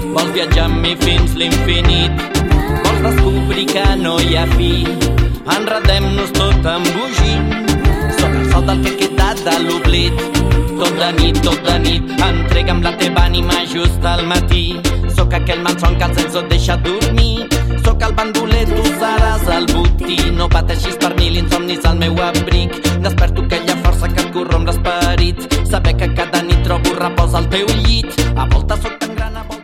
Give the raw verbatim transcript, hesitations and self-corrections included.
Vols viatjar amb mi fins l'infinit, vols descobrir que no hi ha fi. Enredem-nos tot embogint, sóc el sol del que ha quedat de l'oblit. Tot de nit, tot de nit, entrega'm la teva ànima just al matí. Sóc aquell malson que el sense et deixa dormir. Sóc el bandoler, tu seràs el botí. No pateixis per mi, l'insomni és el meu abric. Desperto aquella força que et corromp l'esperit. Saber que cada nit trobo repòs al teu llit. A voltes sóc tan gran, a voltes